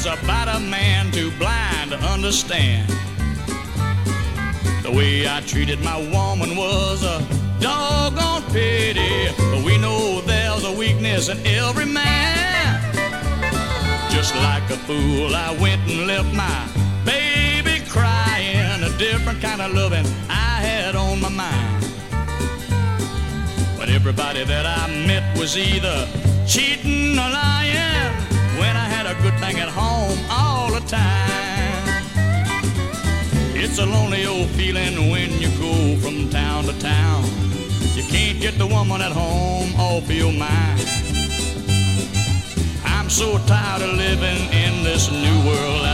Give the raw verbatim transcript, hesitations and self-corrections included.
about a man too blind to understand. The way I treated my woman was a doggone pity, but we know there's a weakness in every man. Just like a fool, I went and left my baby crying, a different kind of loving I had on my mind. But everybody that I met was either cheating or lying when I had a good thing at home all the time. It's a lonely old feeling when you go from town to town. You can't get the woman at home off of your mind. I'm so tired of living in this new world.